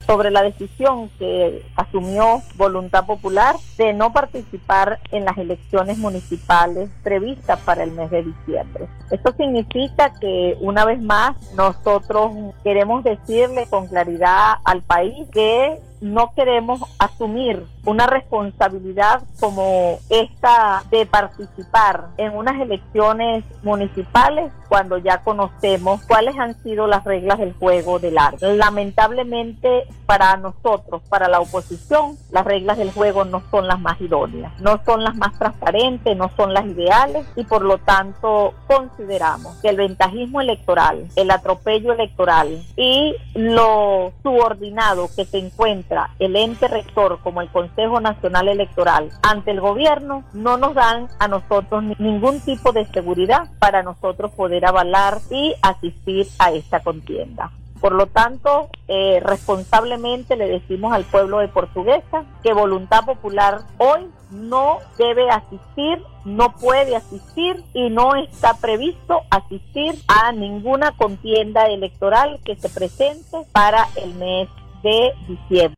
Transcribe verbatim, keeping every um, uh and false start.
sobre la decisión que asumió Voluntad Popular de no participar en las elecciones municipales previstas para el mes de diciembre. Esto significa que una vez más nosotros queremos decirle con claridad al país que no queremos asumir una responsabilidad como esta de participar en unas elecciones municipales cuando ya conocemos cuáles han sido las reglas del juego del arte. Lamentablemente para nosotros, para la oposición, las reglas del juego no son las más idóneas, no son las más transparentes, no son las ideales y por lo tanto consideramos que el ventajismo electoral, el atropello electoral y lo subordinado que se encuentra el ente rector como el Consejo Nacional Electoral ante el gobierno no nos dan a nosotros ningún tipo de seguridad para nosotros poder avalar y asistir a esta contienda. Por lo tanto, eh, responsablemente le decimos al pueblo de Portuguesa que Voluntad Popular hoy no debe asistir, no puede asistir y no está previsto asistir a ninguna contienda electoral que se presente para el mes de diciembre.